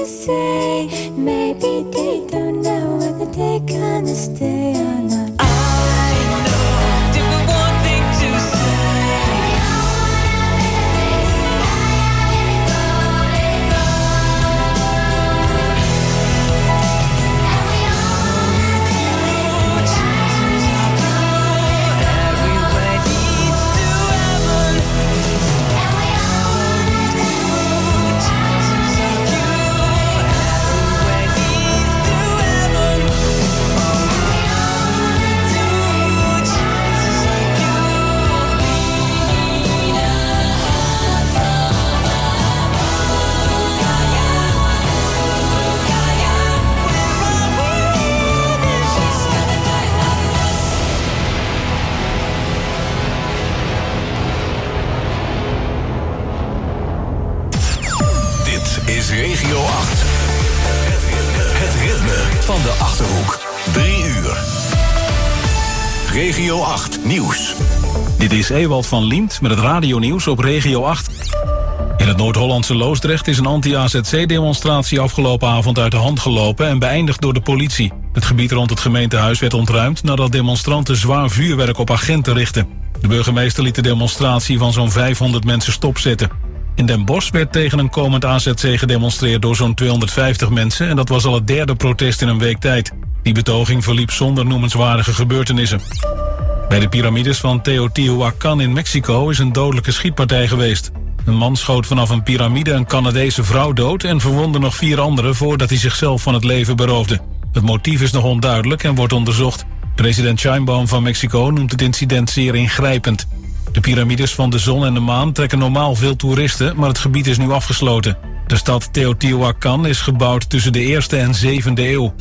to say. Maybe they don't know whether they're gonna stay or not. I know different one thing to say. Regio 8. Het ritme van de Achterhoek. 3 uur. Regio 8 nieuws. Dit is Ewald van Liemt met het radionieuws op Regio 8. In het Noord-Hollandse Loosdrecht is een anti-AZC-demonstratie afgelopen avond uit de hand gelopen en beëindigd door de politie. Het gebied rond het gemeentehuis werd ontruimd nadat demonstranten zwaar vuurwerk op agenten richtten. De burgemeester liet de demonstratie van zo'n 500 mensen stopzetten. In Den Bosch werd tegen een komend AZC gedemonstreerd door zo'n 250 mensen en dat was al het derde protest in een week tijd. Die betoging verliep zonder noemenswaardige gebeurtenissen. Bij de piramides van Teotihuacan in Mexico is een dodelijke schietpartij geweest. Een man schoot vanaf een piramide een Canadese vrouw dood en verwondde nog 4 anderen voordat hij zichzelf van het leven beroofde. Het motief is nog onduidelijk en wordt onderzocht. President Sheinbaum van Mexico noemt het incident zeer ingrijpend. De piramides van de zon en de maan trekken normaal veel toeristen, maar het gebied is nu afgesloten. De stad Teotihuacan is gebouwd tussen de 1e en 7e eeuw.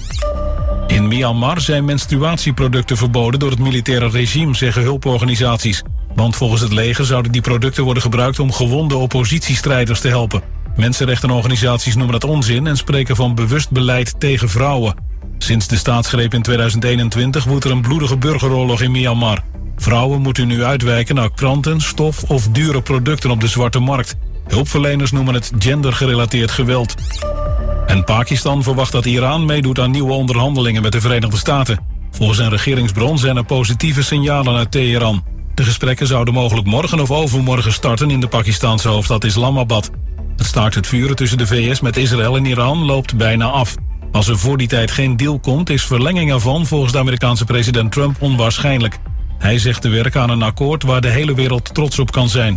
In Myanmar zijn menstruatieproducten verboden door het militaire regime, zeggen hulporganisaties. Want volgens het leger zouden die producten worden gebruikt om gewonde oppositiestrijders te helpen. Mensenrechtenorganisaties noemen dat onzin en spreken van bewust beleid tegen vrouwen. Sinds de staatsgreep in 2021 woedt er een bloedige burgeroorlog in Myanmar. Vrouwen moeten nu uitwijken naar kranten, stof of dure producten op de zwarte markt. Hulpverleners noemen het gendergerelateerd geweld. En Pakistan verwacht dat Iran meedoet aan nieuwe onderhandelingen met de Verenigde Staten. Volgens een regeringsbron zijn er positieve signalen uit Teheran. De gesprekken zouden mogelijk morgen of overmorgen starten in de Pakistanse hoofdstad Islamabad. Het staakt het vuren tussen de VS met Israël en Iran loopt bijna af. Als er voor die tijd geen deal komt, is verlenging ervan volgens de Amerikaanse president Trump onwaarschijnlijk. Hij zegt te werken aan een akkoord waar de hele wereld trots op kan zijn.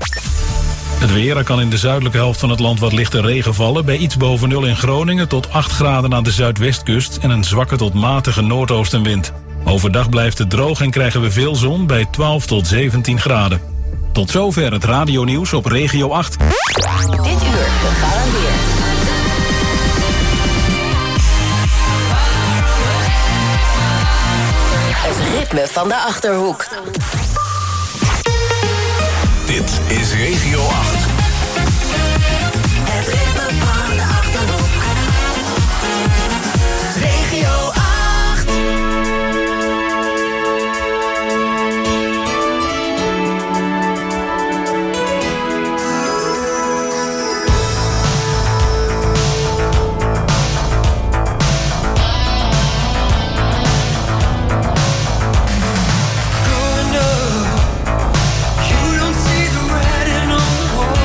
Het weer, er kan in de zuidelijke helft van het land wat lichte regen vallen. Bij iets boven 0 in Groningen tot 8 graden aan de zuidwestkust en een zwakke tot matige noordoostenwind. Overdag blijft het droog en krijgen we veel zon bij 12 tot 17 graden. Tot zover het radionieuws op Regio 8. Dit uur gegarandeerd. Het ritme van de Achterhoek. Dit is Regio 8. Het ritme van de Achterhoek. Regio 8. You don't see the writing on the wall.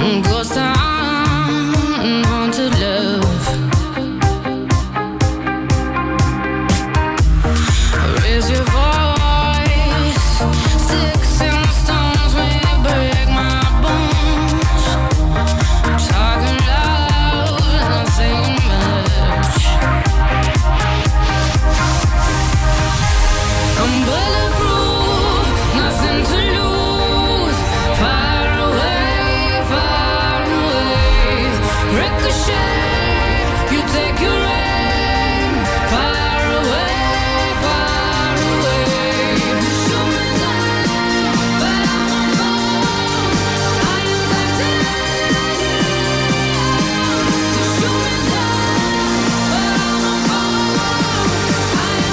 Ghost town, haunted love. Raise your voice. Sticks and stones may break my bones. Talking loud, not saying much. I'm bulletproof, nothing to lose. Far away, far away. Ricochet, you take your aim. Far away, far away. Shoot me down, but I won't fall. I am titanium. Shoot me down, but I won't fall. I am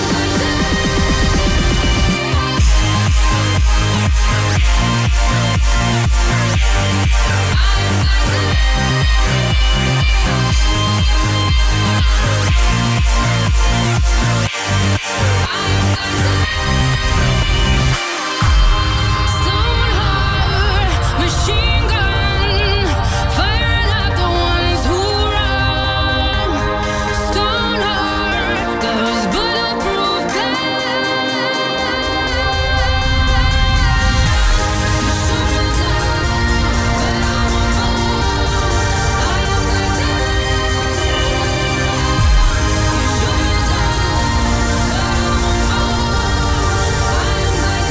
Stone heart, machine gun, firing at the ones who run. Stone heart, those bulletproof glass. Shoot me down, but I won't fall. I am titanium. Shoot me down, but I won't fall. I am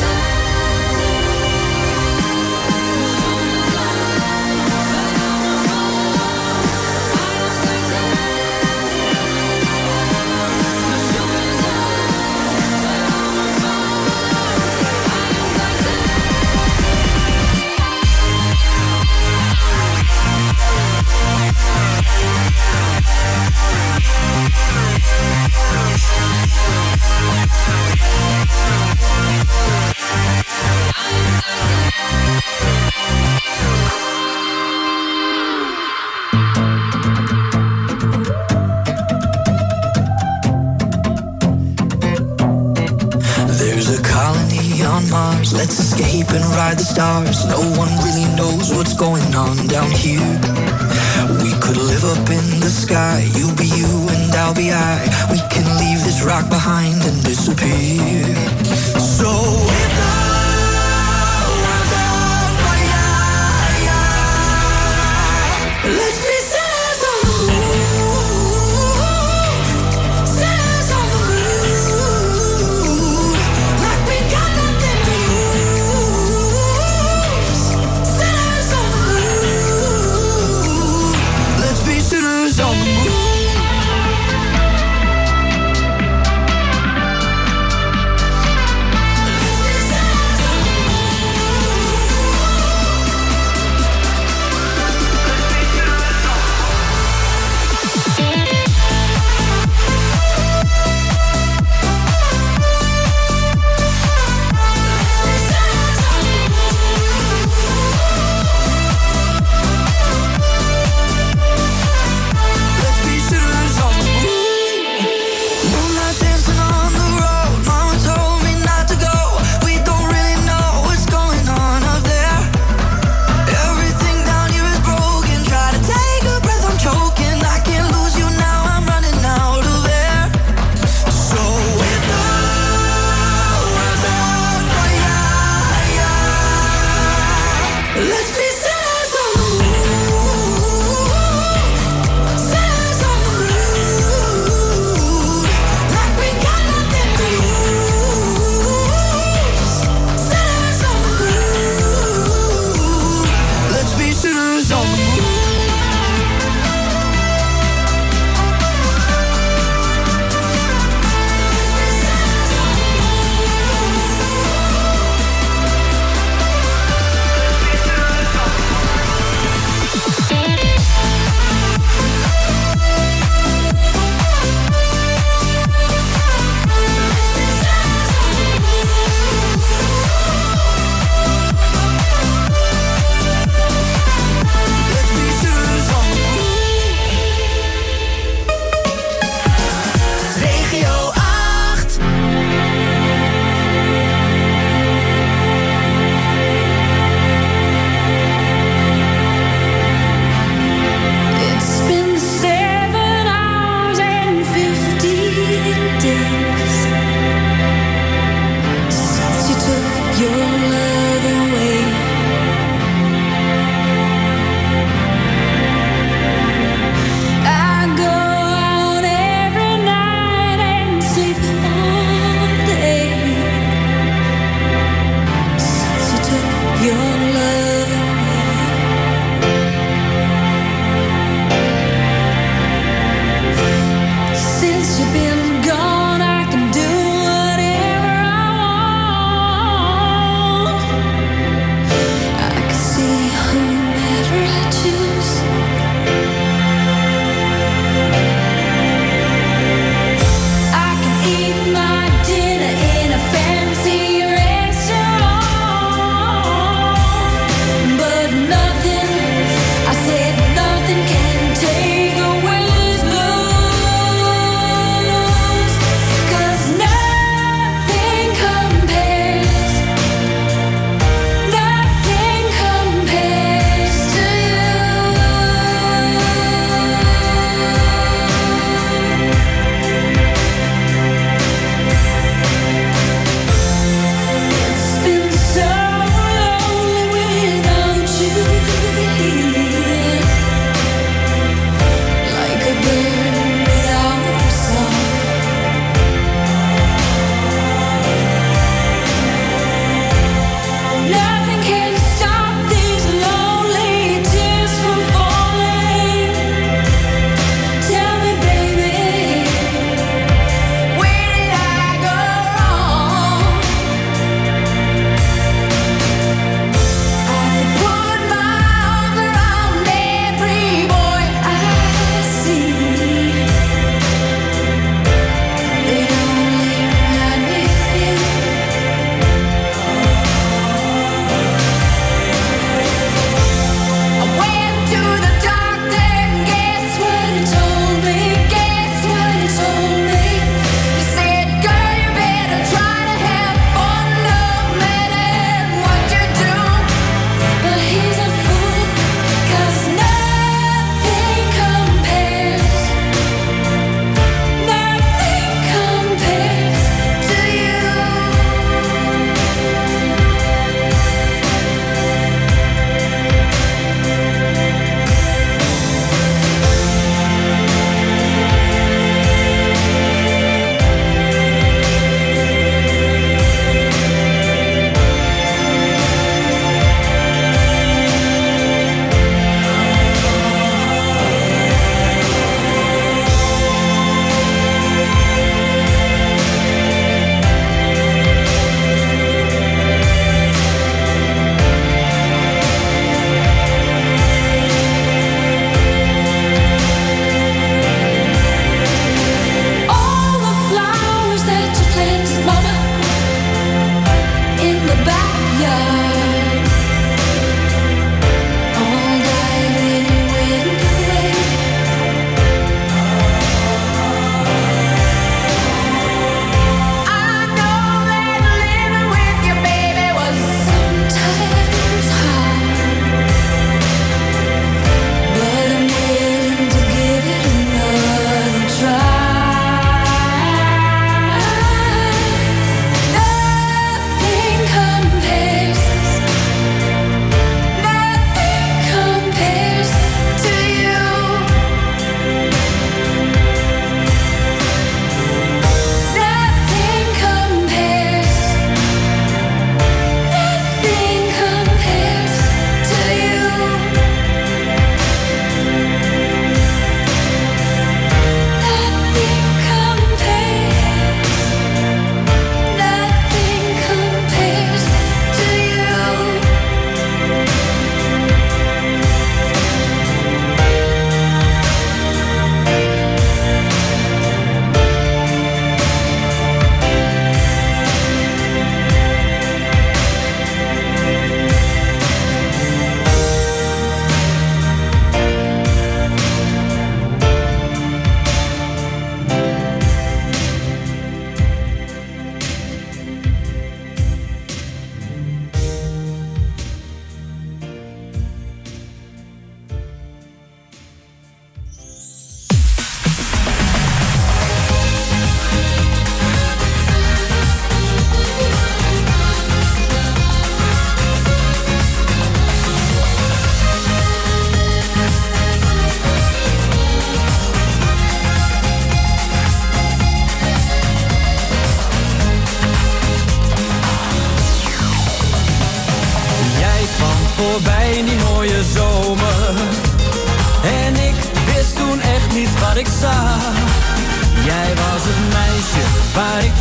There's a colony on Mars, let's escape and ride the stars. No one really knows what's going on down here. We could live up in the sky, you be you and I'll be I. We can leave this rock behind and disappear. So if the world's on fire, let's be sinners on the move. Sinners on the move. Like we got nothing to lose. Sinners on the move. Let's be sinners on the move. Let's be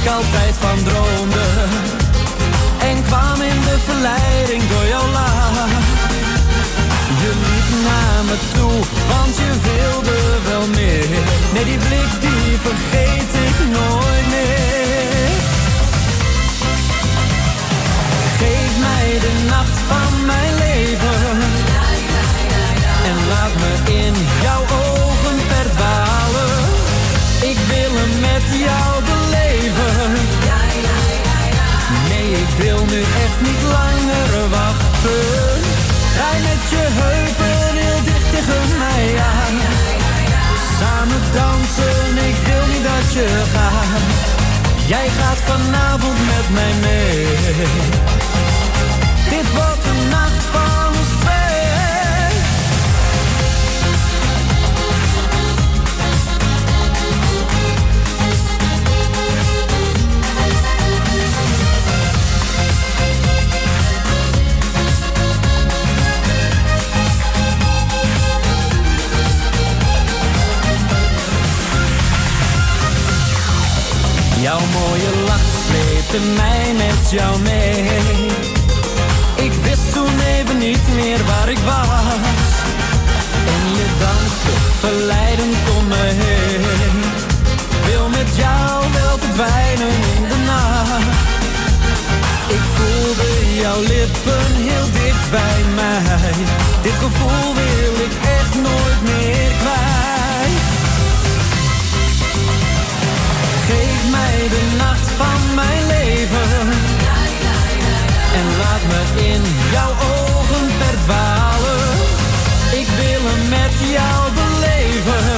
ik altijd van droomde. En kwam in de verleiding door jouw lach. Je liep naar me toe, want je wilde wel meer. Nee, die blik die vergeet ik nooit meer. Geef mij de nacht van mijn leven. En laat me in jouw ogen verdwalen. Ik wil hem met jou beleven. Nee, ik wil nu echt niet langer wachten. Draai met je heupen heel dicht tegen mij aan. Samen dansen, ik wil niet dat je gaat. Jij gaat vanavond met mij mee. Dit wordt een nacht van ons twee. Jouw mooie lach sleepte mij met jou mee. Ik wist toen even niet meer waar ik was. En je danste verleidend om me heen. Wil met jou wel verdwijnen in de nacht. Ik voelde jouw lippen heel dicht bij mij. Dit gevoel wil ik echt nooit meer kwijt. Geef mij de nacht van mijn leven. En laat me in jouw ogen verdwalen. Ik wil hem met jou beleven.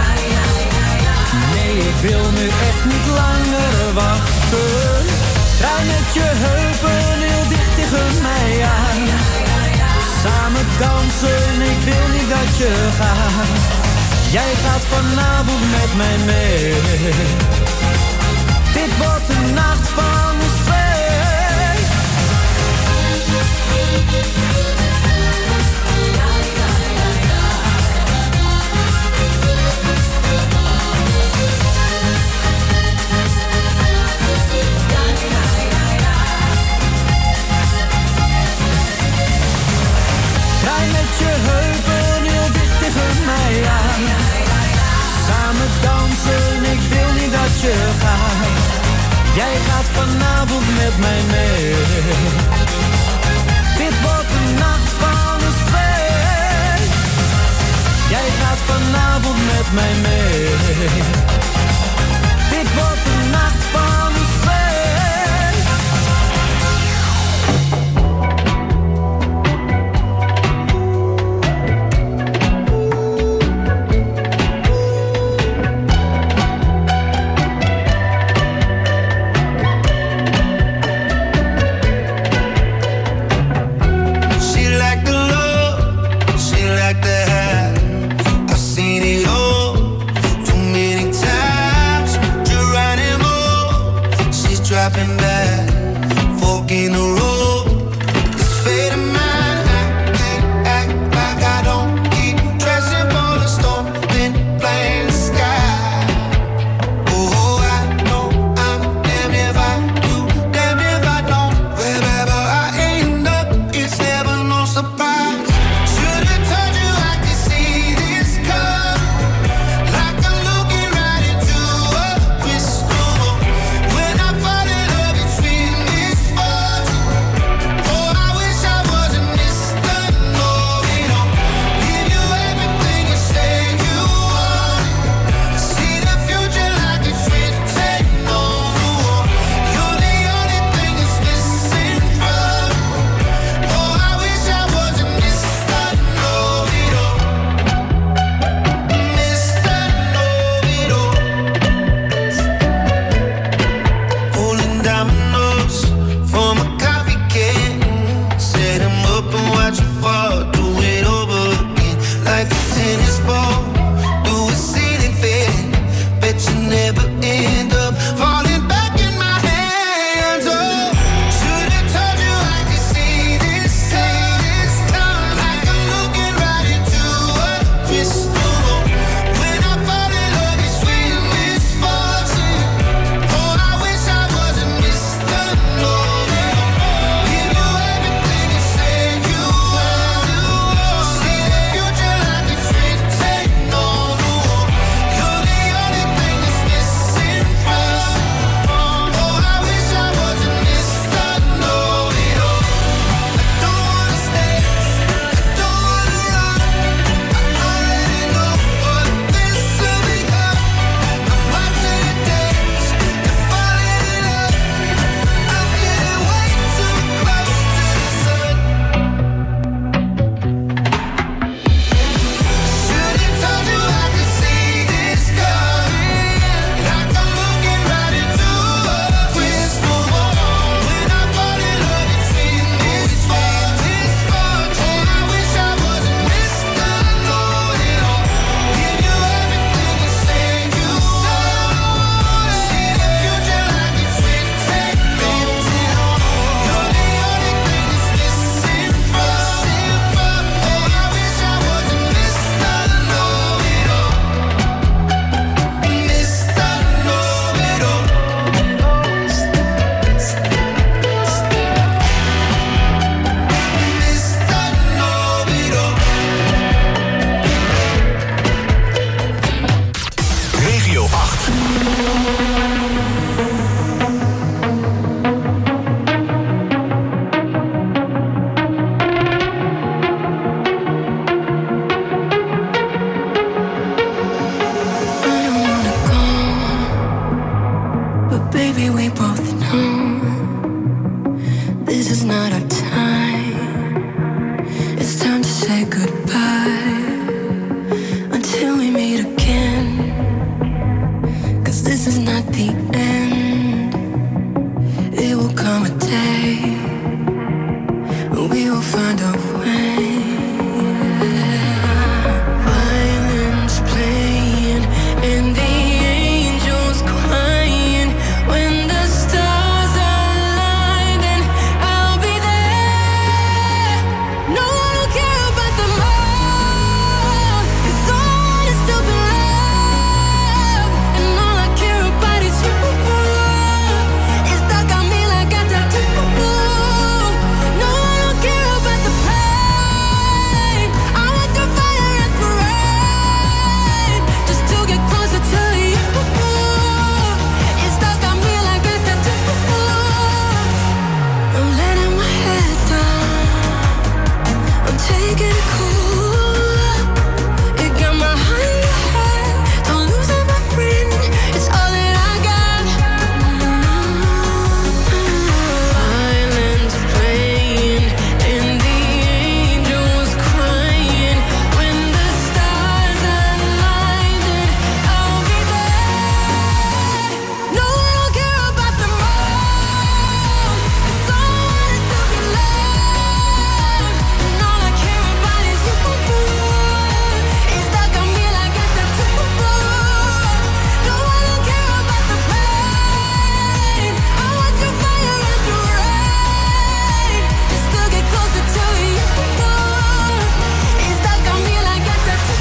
Nee, ik wil nu echt niet langer wachten. Draai met je heupen heel dicht tegen mij aan. Samen dansen, ik wil niet dat je gaat. Jij gaat vanavond met mij mee. Dit wordt een nacht van ons twee. Draai met je heupen heel dicht tegen mij aan. Samen dansen, ik wil niet dat je gaat. Jij gaat vanavond met mij mee. Dit wordt een nacht van ons twee. Jij gaat vanavond met mij mee. Dit wordt een nacht van ons twee. Dropping back, fork in the road. This fate of mine, I can't act like I don't keep dressing for the storm, then playing the sky. Oh, I know I'm damned if I do, damned if I don't. Wherever I end up, it's never no surprise. Should've told you I could see this come, like I'm looking right into a crystal ball. When I fall in love, it's sweet misfortune. Oh, I wish I wasn't Mr. Know-it-all. Give you everything you say you want. See the future like it's written on the wall. You're the only thing that's missing from me. Oh, I wish I wasn't Mr. Know-it-all. Mr. Know-it-all. Pulling dominoes from a coffee can. Set 'em up and watch you fall. Do it over again like a tennis ball. Do a ceiling fan. Bet you never end up falling back in my hands. Oh, should've told you I could see this time. Like I'm looking right into a crystal ball. When I fall in love, it's sweet misfortune. Oh, I wish I goodbye until we meet again. 'Cause this is not the end. It will come a day when we will find a way. Violins playing and the angels crying. When the stars align, and I'll be there. No one will care about the more, 'cause all I want is to be loved, and all I care about is you. It's stuck on me like a tattoo. No one will care about the pain. I want the fire and the rain, just to get closer to you. It's stuck on me like a tattoo. I'm letting my head down. I'm taking it cool. It got my heart in your head. Don't lose it, my friend. It's all that I got. Violins playing and the angels crying. When the stars align, then I'll be there. No one will care about the more, 'cause all I want is to be loved, and all I care about is you. It's stuck on me like a tattoo. No one will care about the pain. I want your fire and your rain, just to get closer to you. It's stuck on me like a tattoo.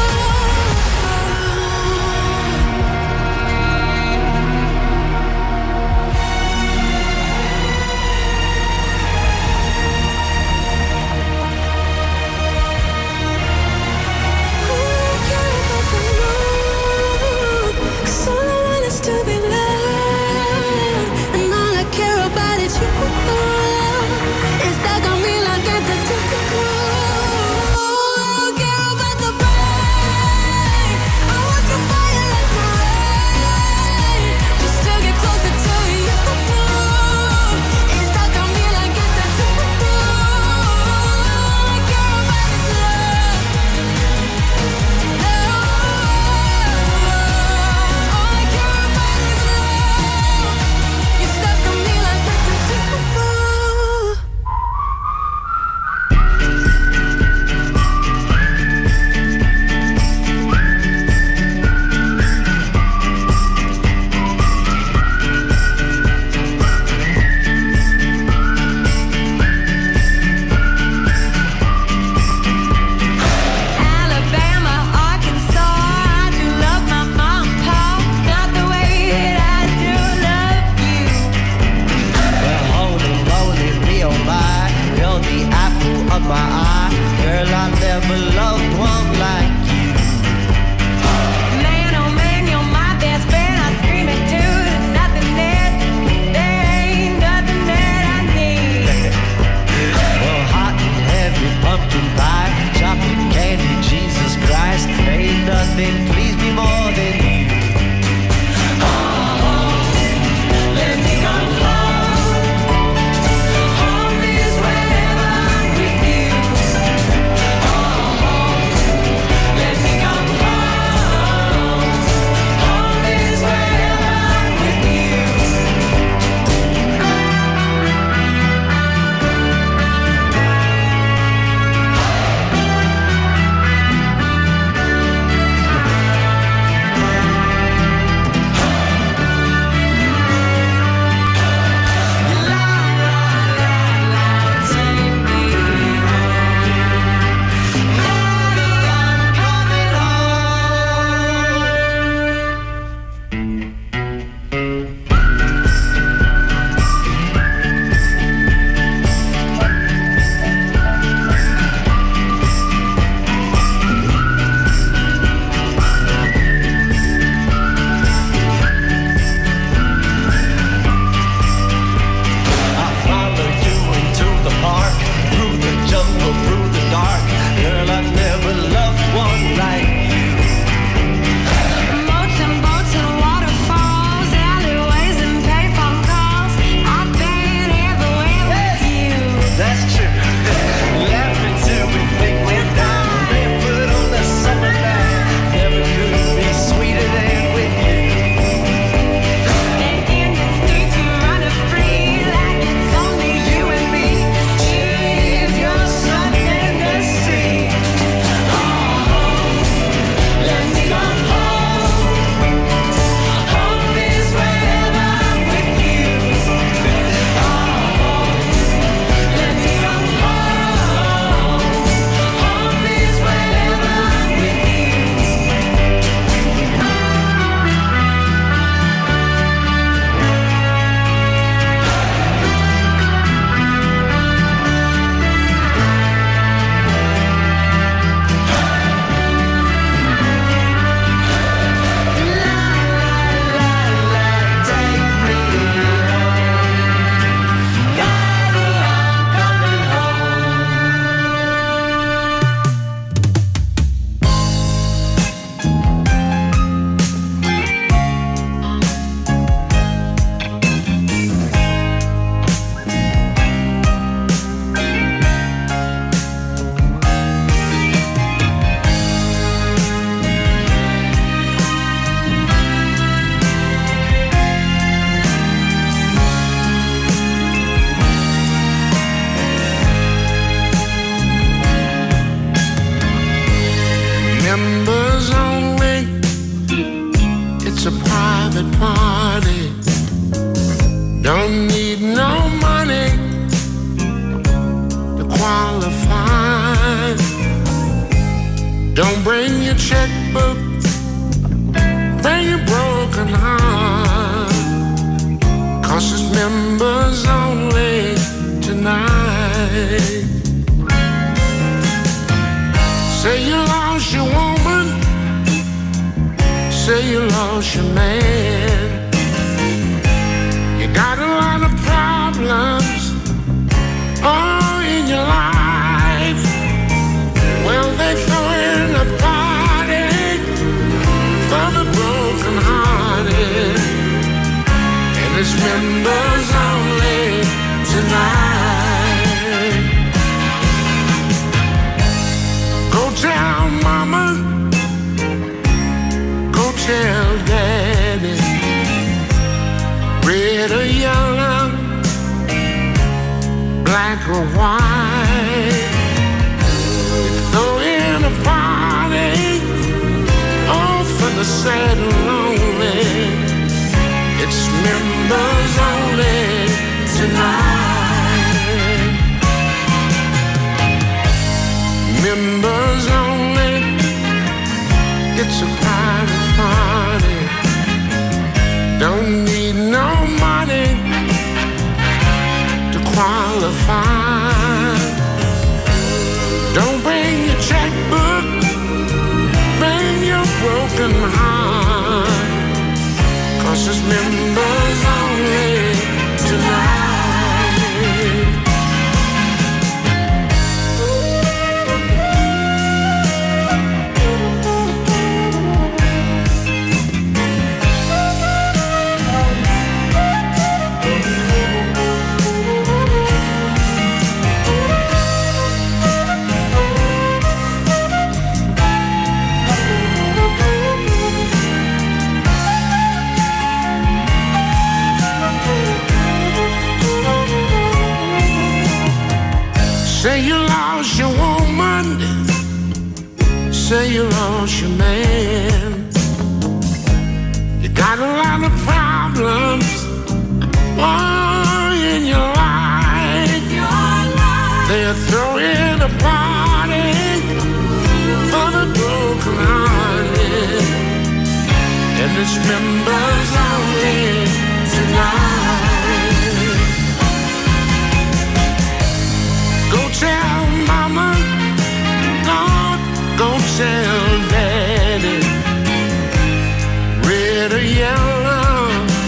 All I want is to be loved, and all I care about is you. It's stuck on me like a tattoo. I don't care about the pain. I want your fire and your rain, just to get closer to you. It's stuck on me like a tattoo. All I care about is love. All I care about is love. You're stuck on me like a tattoo. Alabama, Arkansas, I do love my mom and pop, not the way that I do love you. Well, holy moly, me oh my, you're the apple of my eye. Girl, I never loved one like you. Man, oh man, you're my best friend. I scream it to the nothingness. There ain't nothing that I need. Well, hot and heavy pumpkin pie, chocolate candy, Jesus Christ. Ain't nothing please me more than you. Let me come home. Home is wherever I'm with you. Let me come home. Home is wherever I'm with you. Don't bring your checkbook, bring your broken heart, 'cause it's members only tonight. Say you lost your woman, say you lost your man. You got a lot of problems, oh, in your life. Well, they throw in a party for the broken hearted, and it's members only tonight. Go tell mama, go tell daddy, red or yellow, black or white. Throw in a party, oh, for the sad and lonely. It's members only tonight. Members only. It's a private party. Don't need no money to qualify. Don't bring your checkbook, bring your broken heart, 'cause it's members only tonight. Say you lost your woman, say you lost your man. You got a lot of problems, oh, in your life. They're throwing a party for the broken hearted, and it's members only tonight. Go tell mama, go tell daddy, red or yellow,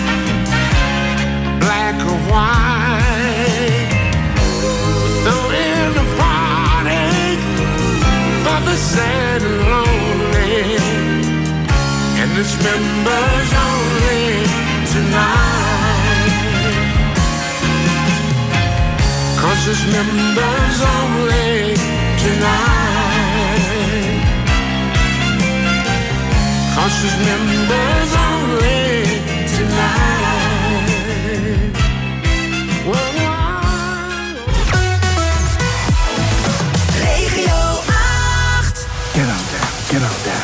black or white. Throw in a party for the sad and lonely, and it's members only tonight. 'Cause it's members only tonight. 'Cause it's members only tonight. Regio 8. Get out there, get out there.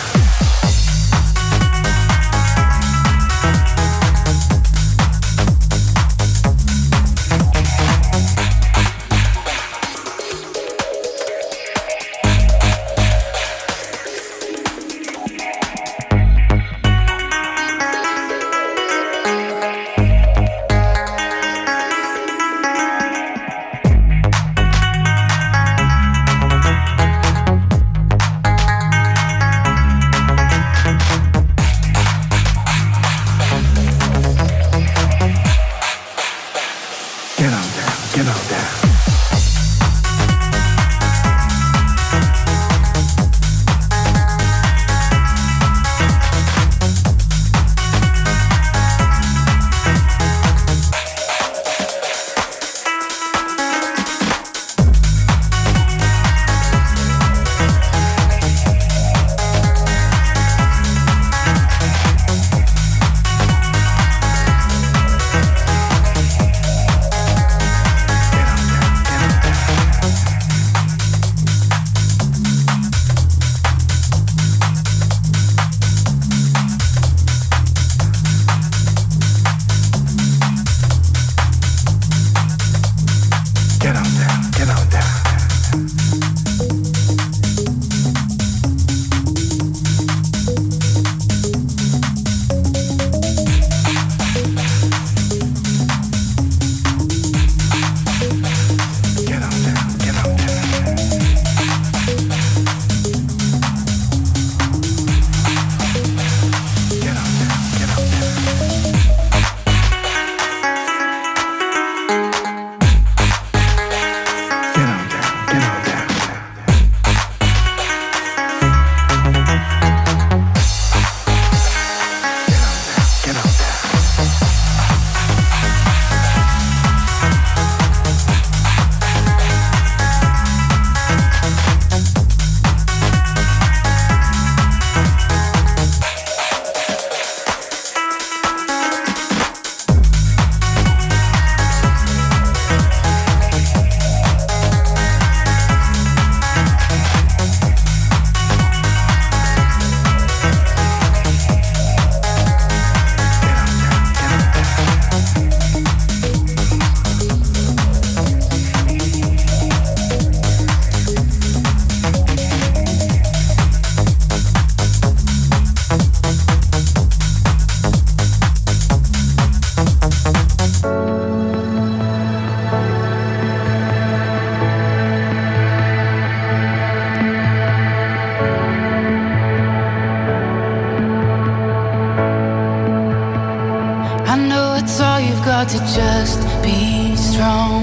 hard to just be strong.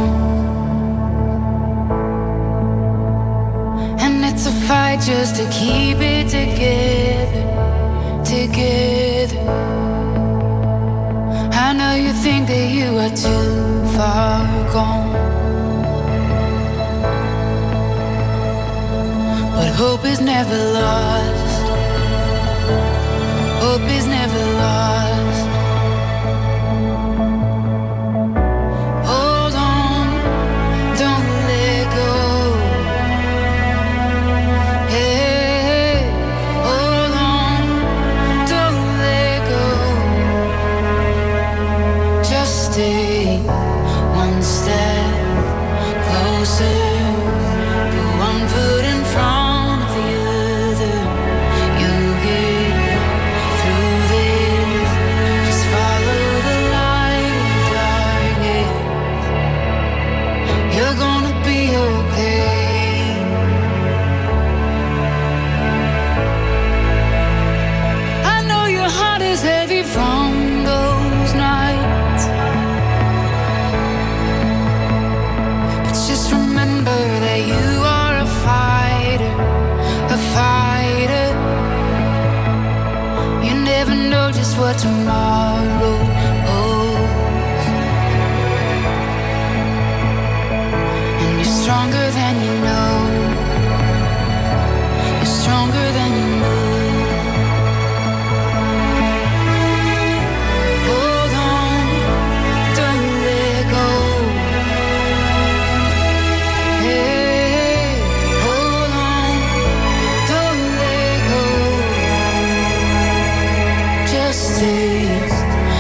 And it's a fight just to keep it together, together. I know you think that you are too far gone, but hope is never lost. Hope is never lost. Hold on, don't let go. Hey, hold on, don't let go. Just stay one step closer. Put one foot in front of the other. You get through this. Just follow the light in the darkness. You're gonna be okay. I know your heart is heavy from those nights, but just remember that you are a fighter, a fighter. You never know just what tomorrow holds, and you're stronger than you know. You're stronger than you know. Hold on, don't let go. Hey, hold on, don't let go. Just stay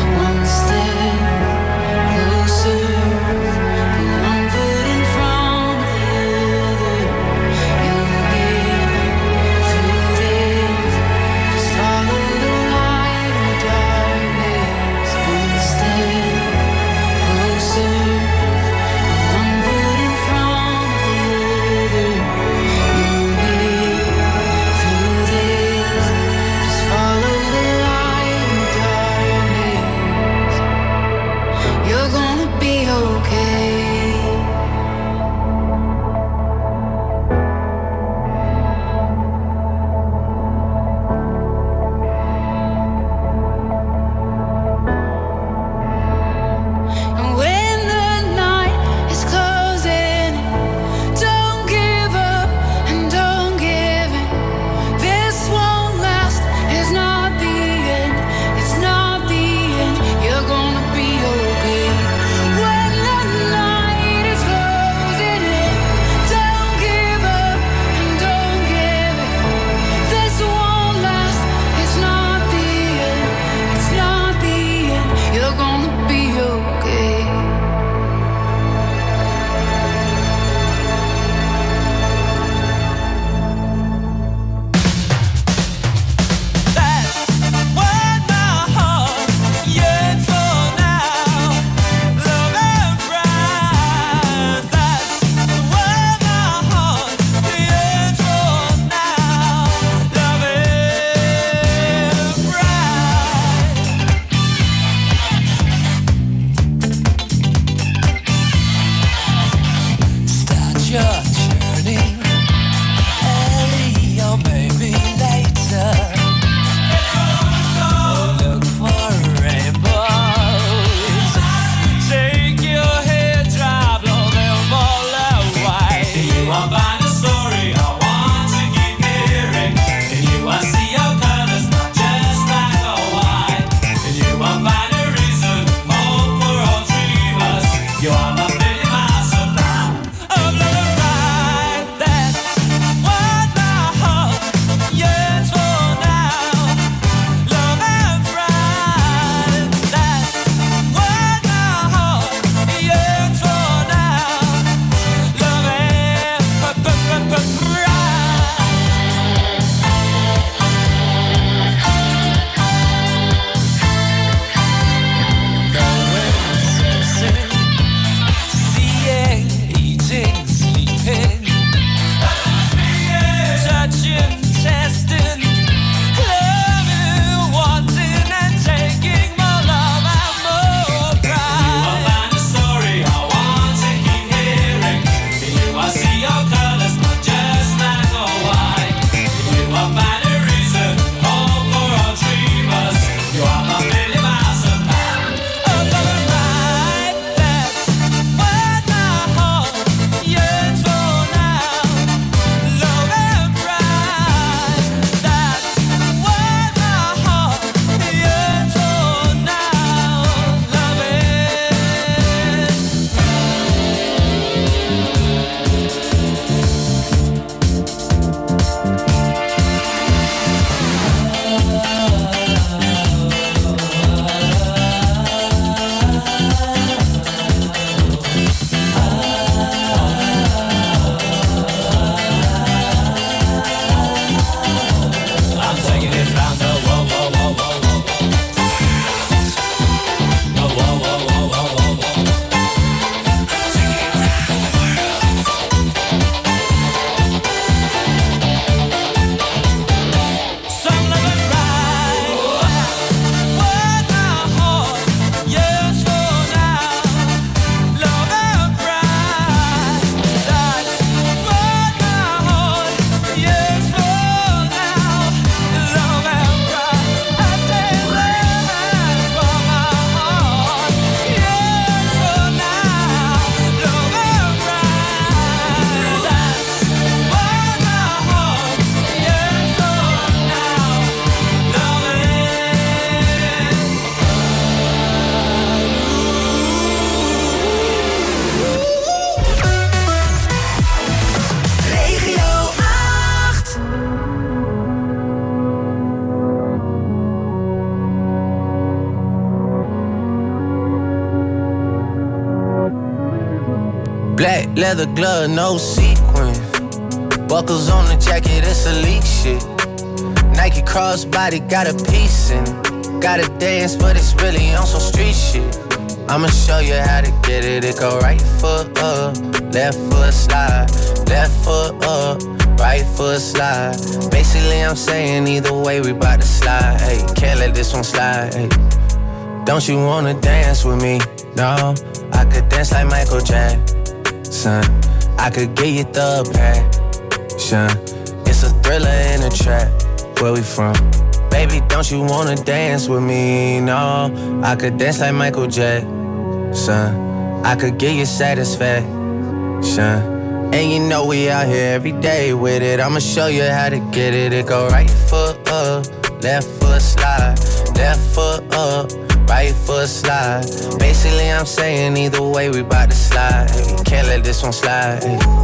Black leather glove, no sequins. Buckles on the jacket, it's elite shit. Nike crossbody, got a piece in it. Gotta dance, but it's really on some street shit. I'ma show you how to get it. It go right foot up, left foot slide. Left foot up, right foot slide. Basically, I'm saying either way, we bout to slide. Hey, can't let this one slide. Hey. Don't you wanna dance with me? No, I could dance like Michael Jackson. I could get you the passion. It's a thriller in a trap. Where we from? Baby, don't you wanna dance with me? No, I could dance like Michael Jackson. I could get you satisfaction. And you know we out here every day with it. I'ma show you how to get it. It go right foot up, left foot slide. Left foot up, right foot slide. Basically, I'm saying either way, we bout to slide. Can't let this one slide.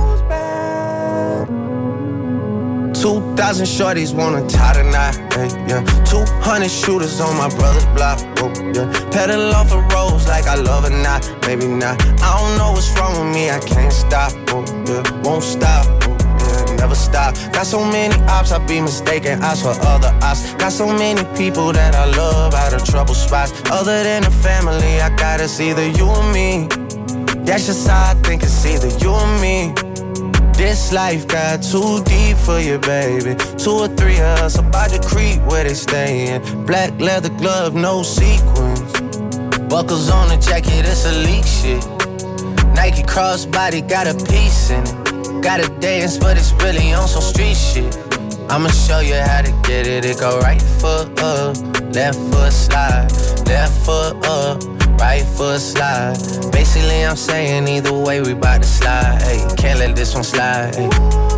2,000 shorties wanna tie the knot, yeah. 200 shooters on my brother's block, oh, yeah. Pedal off the roads like I love it, not, maybe not. I don't know what's wrong with me, I can't stop, oh, yeah. Won't stop, oh, yeah, never stop. Got so many ops, I be mistaken ops for other ops. Got so many people that I love out of trouble spots. Other than the family, I got it's either you or me. That's just how I think it's either you or me. This life got too deep for you, baby. 2 or 3 of us about to creep where they stayin'. Black leather glove, no sequins. Buckles on the jacket, it's elite shit. Nike crossbody, got a piece in it. Gotta dance, but it's really on some street shit. I'ma show you how to get it. It go right foot up, left foot slide. Left foot up, right foot slide. Basically, I'm saying either way, we bout to slide. Hey, can't let this one slide. Hey.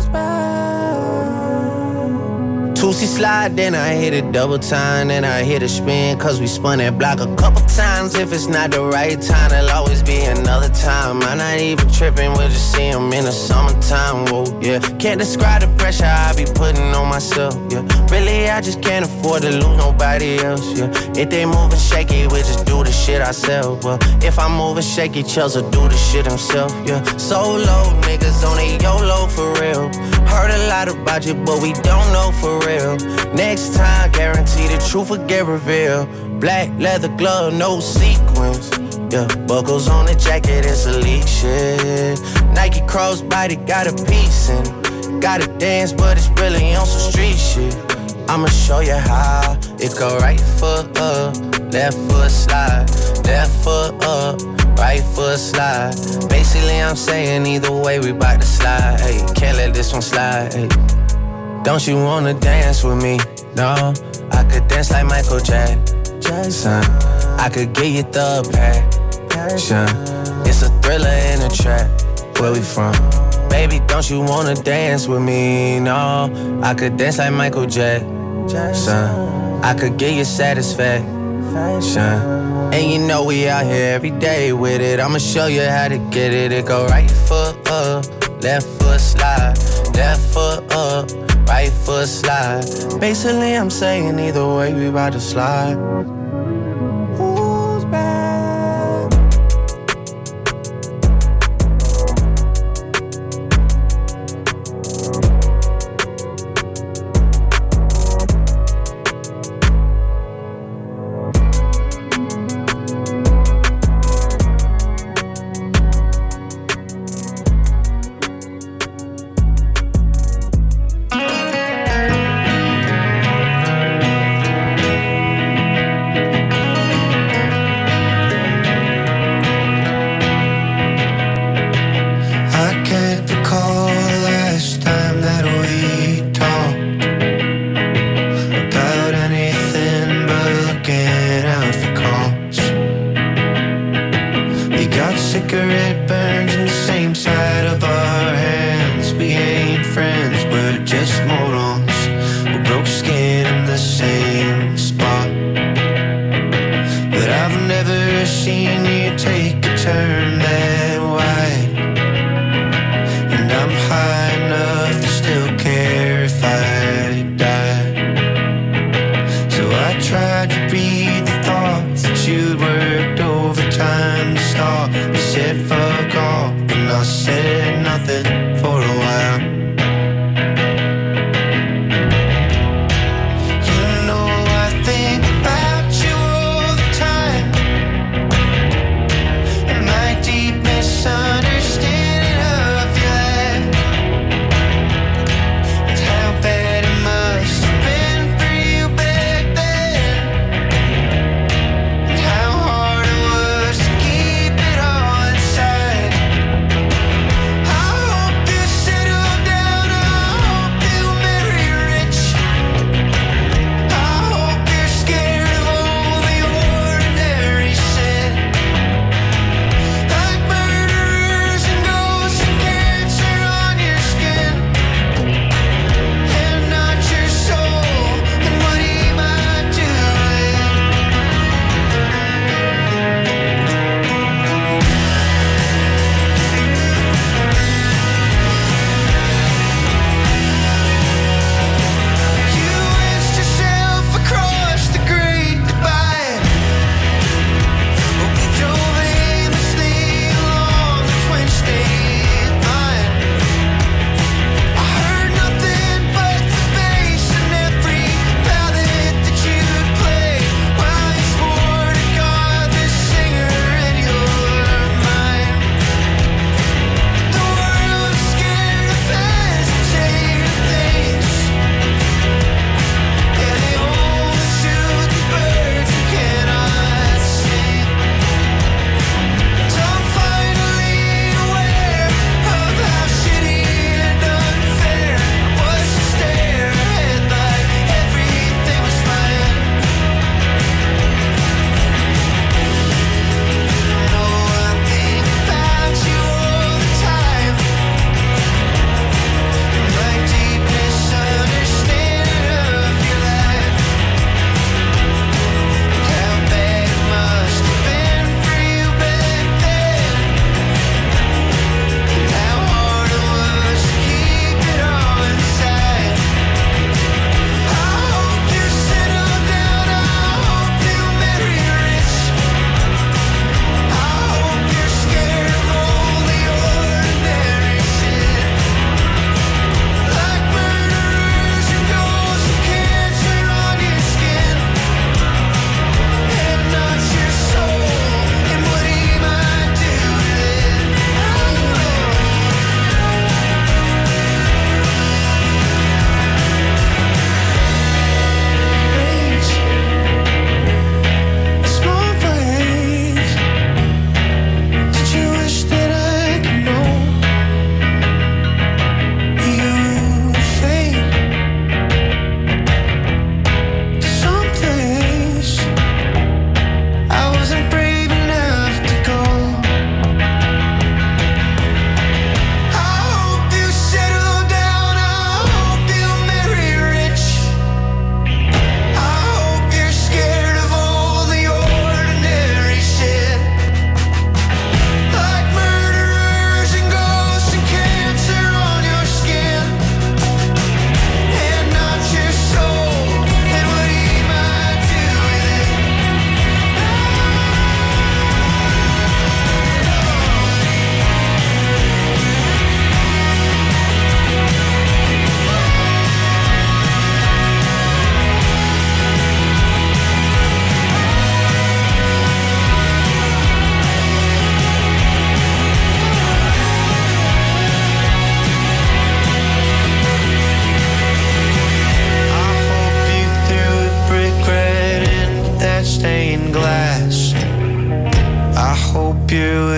2C slide, then I hit it double time. Then I hit a spin, cause we spun that block a couple times. If it's not the right time, there'll always be another time. I'm not even tripping, we'll just see them in the summertime. Whoa, yeah. Can't describe the pressure I be putting on myself, yeah. Really, I just can't afford to lose nobody else, yeah. If they moving shaky, we just do the shit ourselves. Well, if I'm moving shaky, Chelsea do the shit himself, yeah. Solo niggas on a YOLO for real. Heard a lot about you, but we don't know for real. Next time, guarantee the truth will get revealed. Black leather glove, no sequins. Yeah, buckles on the jacket, it's elite shit. Nike crossbody, got a piece in it. Gotta dance, but it's really on some street shit. I'ma show you how. It go right foot up, left foot slide. Left foot up, right foot slide. Basically, I'm saying either way, we bout to slide. Hey, can't let this one slide. Hey. Don't you wanna dance with me? No, I could dance like Michael Jackson. I could get you the passion. It's a thriller in a trap. Where we from? Baby, don't you wanna dance with me? No, I could dance like Michael Jackson. I could get you satisfaction. And you know we out here every day with it. I'ma show you how to get it. It go right foot up, left foot slide. Left foot up, right foot slide. Basically, I'm saying either way, we about to slide. Who's back?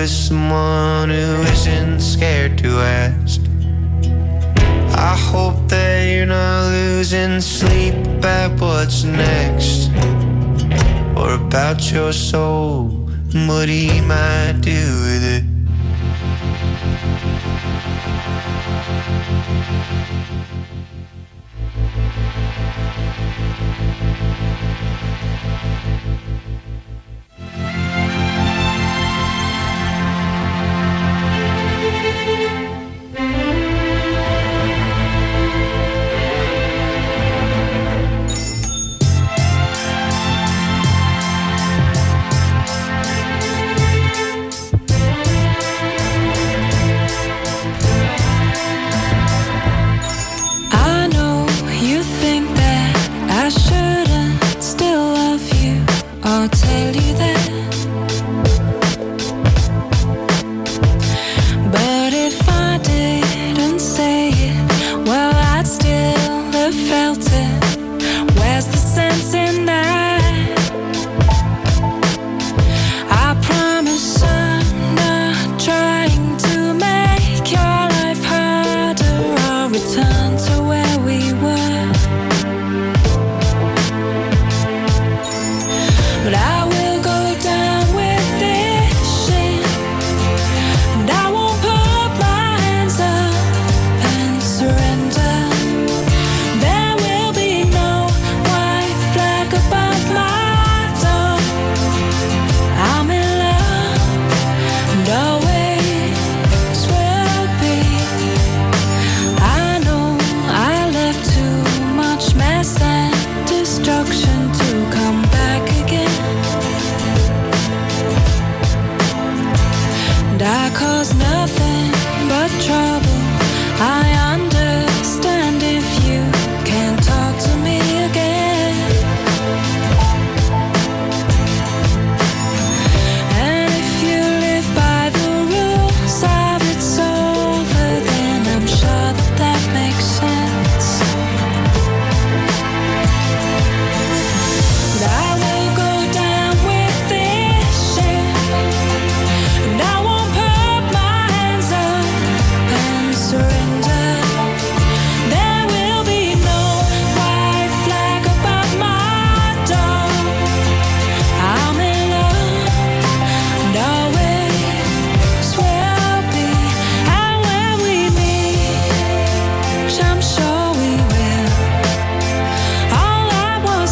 with someone who isn't scared to ask. I hope that you're not losing sleep about what's next, or about your soul and what he might do with it. 'Cause